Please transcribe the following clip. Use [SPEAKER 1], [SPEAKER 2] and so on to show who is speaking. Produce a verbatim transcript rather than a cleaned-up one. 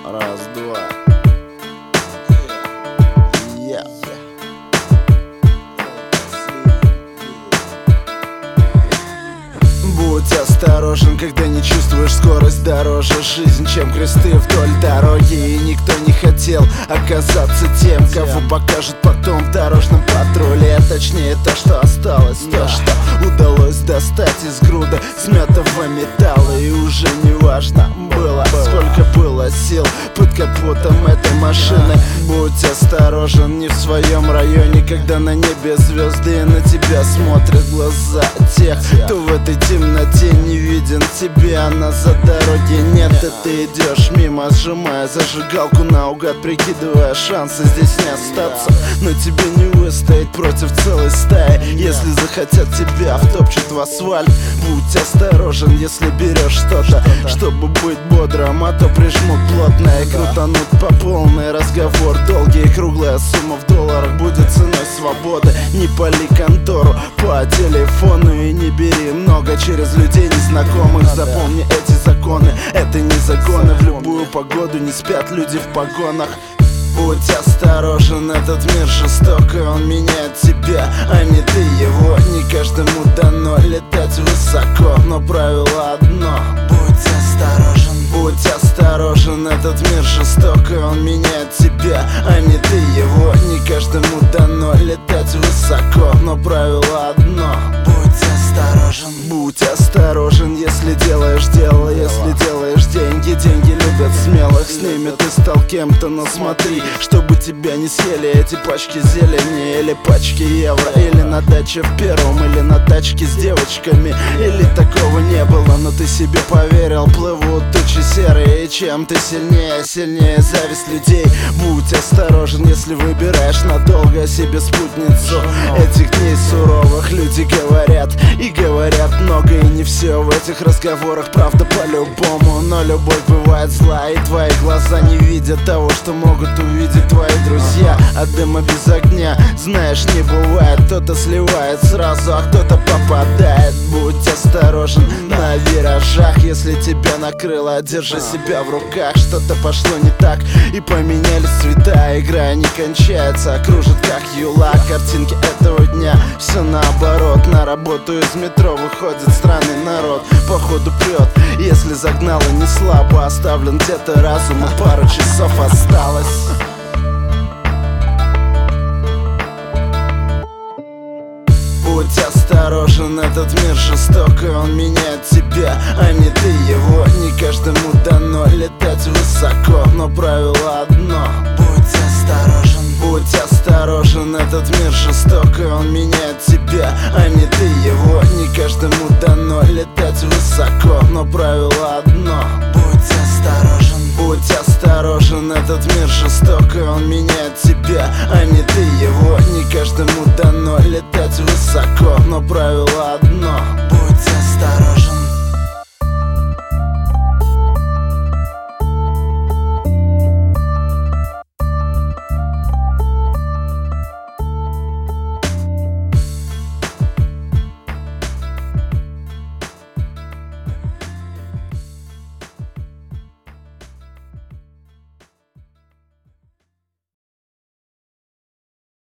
[SPEAKER 1] Раз, два. Yeah. Будь осторожен, когда не чувствуешь скорость дороже. Жизнь, чем кресты вдоль дороги. И никто не хотел оказаться тем, кого покажут потом в дорожном патруле. Точнее то, что осталось, то, что удалось достать из груда смятого металла. И уже не важно было, сколько было сил под капотом этой машины. Будь осторожен, не в своем районе, когда на небе звезды и на тебя смотрят глаза тех, кто в этой темноте не виден тебе, а назад дороги нет. И ты идешь мимо, сжимая зажигалку наугад, прикидывая шансы здесь не остаться. Но тебе не выстоять против целой стаи. Если захотят тебя, втопчут в асфальт. Будь осторожен, если берешь что-то, чтобы быть бодрым, а то прижмут плотно и крутанут по полной. Разговор долгий, круглая сумма в долларах будет ценой свободы. Не пали контору по телефону и не бери много через людей незнакомых. Запомни эти законы, это не загоны. В любую погоду не спят люди в погонах. Будь осторожен, этот мир жесток, и он меняет тебя, а не ты его. Не каждому дано летать высоко, но правило одно: будь осторожен. Будь осторожен, этот мир жесток, и он меняет тебя, а не ты его. Не каждому дано летать высоко, но правило одно: будь осторожен. Будь осторожен, если делаешь дело, если делаешь деньги. Деньги любят смелых, с ними ты стал кем-то, но смотри, чтобы тебя не съели эти пачки зелени, или пачки евро, или на даче в первом, или на тачке с девочками. Или такого не было, но ты себе поверил. Плывут тучи серые, и чем ты сильнее, сильнее зависть людей. Будь осторожен, если выбираешь надолго себе спутницу этих дней суровых. Люди говорят и говорят много, и не все в этих разговорах правда по-любому. Но любовь бывает зла, и твои глаза не видят того, что могут увидеть твои друзья. А дыма без огня, знаешь, не бывает. Кто-то сливает сразу, а кто-то попадает. Будь осторожен на виражах, если тебя накрыло, держи себя в руках. Что-то пошло не так, и поменялись цвета. Игра не кончается, а кружит как юла. Картинки этого дня, все наоборот. На работу из метро выходит странный народ. Походу прет, если загнало не слабо. Оставлен где-то разум, и пару часов осталось. Будь осторожен, этот мир жесток, и он меняет тебя, а не ты его. Не каждому дано летать высоко, но правило одно: будь осторожен. Будь осторожен, этот мир жесток, и он меняет тебя, а не ты его. Не каждому дано летать высоко, но правило одно: будь осторожен. Будь осторожен, этот мир жесток, и он меняет тебя, а не ты его. Не каждому дано летать высоко, но правило одно: